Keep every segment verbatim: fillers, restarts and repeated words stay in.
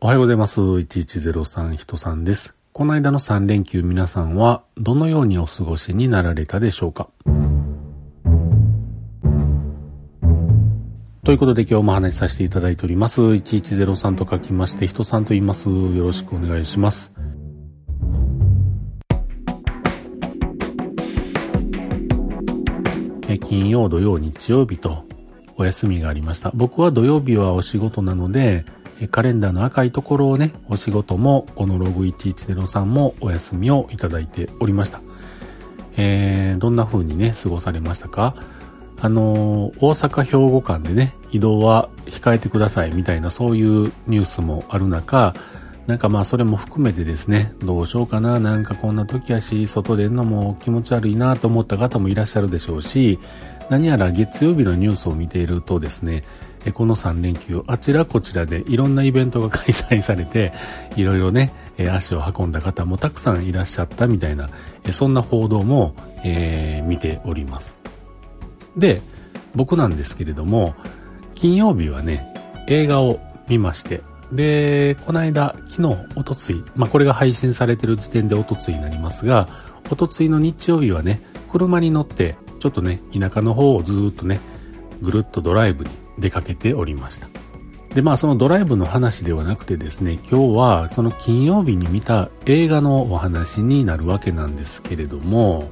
おはようございます。いちいちゼロさん人さんです。この間のさん連休皆さんはどのようにお過ごしになられたでしょうか。ということで今日もお話しさせていただいております。いちいちゼロさんと書きまして人さんと言います。よろしくお願いします。金曜、土曜、日曜日とお休みがありました。僕は土曜日はお仕事なので、カレンダーの赤いところをね、お仕事もこのログいちいちゼロさんもお休みをいただいておりました。えー、どんな風にね、過ごされましたか？あのー、大阪兵庫間でね、移動は控えてくださいみたいなそういうニュースもある中、なんかまあそれも含めてですね、どうしようかな、なんかこんな時やし、外出るのも気持ち悪いなと思った方もいらっしゃるでしょうし、何やら月曜日のニュースを見ているとですね、このさん連休あちらこちらでいろんなイベントが開催されて、いろいろね、足を運んだ方もたくさんいらっしゃったみたいな、そんな報道も、えー、見ております。で、僕なんですけれども、金曜日はね、映画を見まして、で、この間、昨日、おとつい、まあ、これが配信されてる時点でおとついになりますが、おとついの日曜日はね、車に乗って、ちょっとね、田舎の方をずーっとね、ぐるっとドライブに出かけておりました。で、まあ、そのドライブの話ではなくてですね、今日はその金曜日に見た映画のお話になるわけなんですけれども、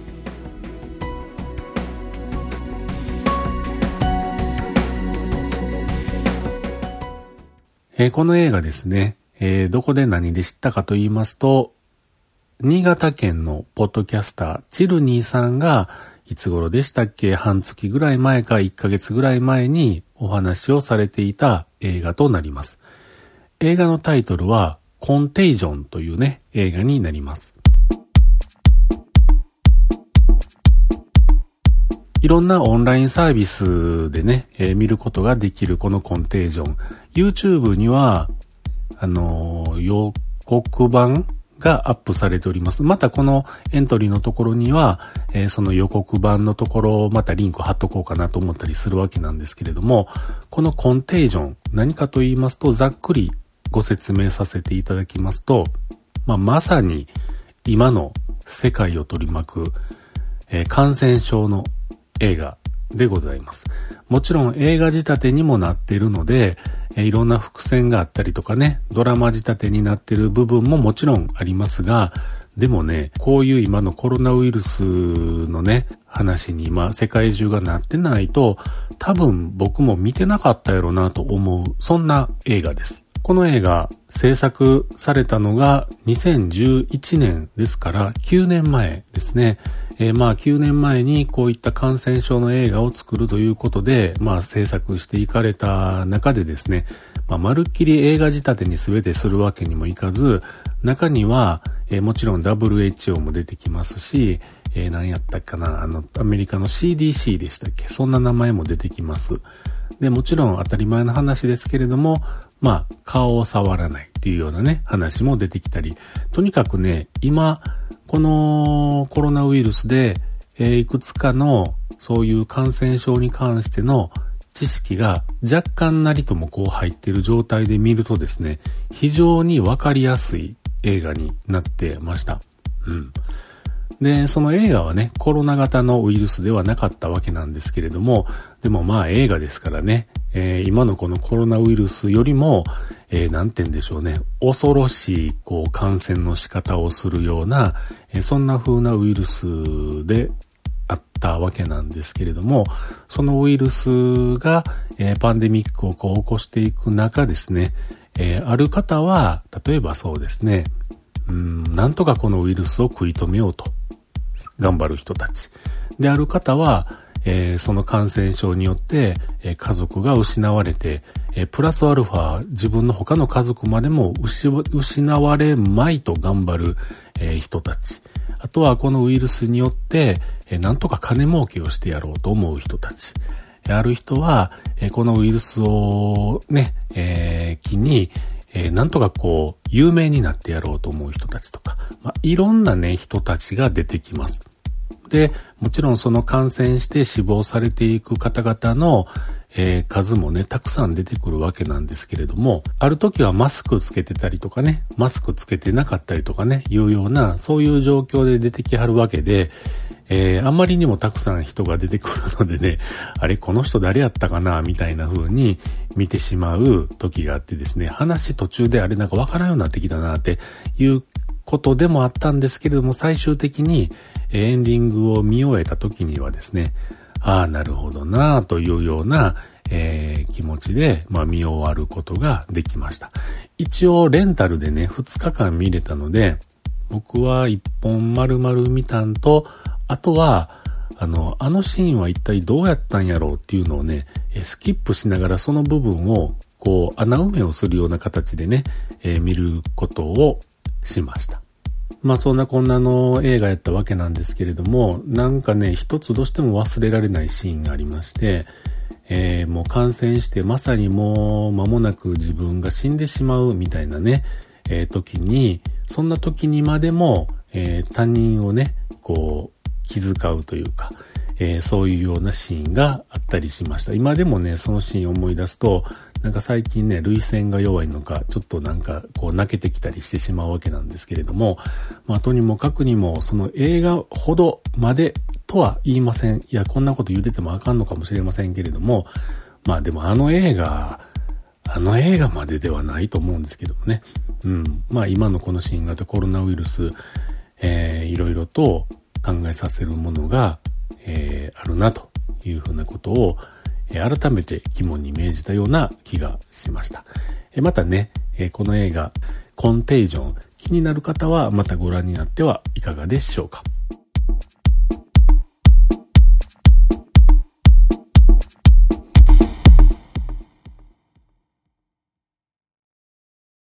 えー、この映画ですね、えー、どこで何で知ったかと言いますと、新潟県のポッドキャスター、チルニーさんが、いつ頃でしたっけ、半月ぐらい前かいっかげつぐらい前にお話をされていた映画となります。映画のタイトルは、コンテージョンというね、映画になります。いろんなオンラインサービスでね、えー、見ることができるこのコンテージョン。YouTube には、あのー、予告版がアップされております。またこのエントリーのところには、えー、その予告版のところをまたリンク貼っとこうかなと思ったりするわけなんですけれども、このコンテージョン、何かと言いますと、ざっくりご説明させていただきますと、まあ、まさに今の世界を取り巻く、えー、感染症の映画でございます。もちろん映画仕立てにもなっているので、えいろんな伏線があったりとかね、ドラマ仕立てになっている部分ももちろんありますが、でもね、こういう今のコロナウイルスのね、話に今世界中がなってないと、多分僕も見てなかったやろなと思う、そんな映画です。この映画制作されたのがにせんじゅういちねんですからきゅうねんまえですね。えー、まあきゅうねんまえにこういった感染症の映画を作るということで、まあ制作していかれた中でですね、まあまるっきり映画仕立てに全てするわけにもいかず、中には、えー、もちろん ダブリューエイチオー も出てきますし、えー、何やったかな、あのアメリカの シーディーシー でしたっけ、そんな名前も出てきます。で、もちろん当たり前の話ですけれども、まあ、顔を触らないっていうようなね、話も出てきたり、とにかくね、今、このコロナウイルスで、えー、いくつかのそういう感染症に関しての知識が若干なりともこう入っている状態で見るとですね、非常にわかりやすい映画になってました。うん。で、その映画はね、コロナ型のウイルスではなかったわけなんですけれども、でもまあ映画ですからね、えー、今のこのコロナウイルスよりも、えー、なんて言うんでしょうね、恐ろしいこう感染の仕方をするような、えー、そんな風なウイルスであったわけなんですけれども、そのウイルスが、えー、パンデミックをこう起こしていく中ですね、えー、ある方は、例えばそうですね、うーん、なんとかこのウイルスを食い止めようと頑張る人たち。で、ある方は、えー、その感染症によって、えー、家族が失われて、えー、プラスアルファ自分の他の家族までも失われまいと頑張る、えー、人たち。あとはこのウイルスによって、えー、なんとか金儲けをしてやろうと思う人たち。ある人は、えー、このウイルスをね、えー、機に、えー、なんとかこう、有名になってやろうと思う人たちとか、まあ、いろんなね、人たちが出てきます。 で、もちろんその感染して死亡されていく方々の、えー、数もね、たくさん出てくるわけなんですけれども、ある時はマスクつけてたりとかね、マスクつけてなかったりとかね、いうような、そういう状況で出てきはるわけで、えー、あまりにもたくさん人が出てくるのでね、あれ、この人誰やったかなみたいな風に見てしまう時があってですね、話途中であれなんかわからんようになってきたなっていうことでもあったんですけれども、最終的にエンディングを見終えた時にはですね、ああ、なるほどなというような、えー、気持ちで、まあ、見終わることができました。一応レンタルでね、ふつかかん見れたので、僕はいっぽん丸々見たんと、あとは、あの、あのシーンは一体どうやったんやろうっていうのをね、スキップしながらその部分を、こう、穴埋めをするような形でね、えー、見ることをしました。まあそんなこんなの映画やったわけなんですけれども、なんかね、一つどうしても忘れられないシーンがありまして、えー、もう感染してまさにもう間もなく自分が死んでしまうみたいなね、えー、時に、そんな時にまでも、えー、他人をね、こう、気遣うというか、えー、そういうようなシーンがあったりしました。今でもね、そのシーンを思い出すと、なんか最近ね、涙腺が弱いのか、ちょっとなんかこう泣けてきたりしてしまうわけなんですけれども、まあとにもかくにも、その映画ほどまでとは言いません。いや、こんなこと言うててもあかんのかもしれませんけれども、まあでもあの映画、あの映画までではないと思うんですけどもね。うん。まあ今のこの新型コロナウイルス、えー、いろいろと考えさせるものが、えー、あるなというふうなことを、えー、改めて肝に銘じたような気がしました。えー、またね、えー、この映画、コンテージョン、気になる方はまたご覧になってはいかがでしょうか。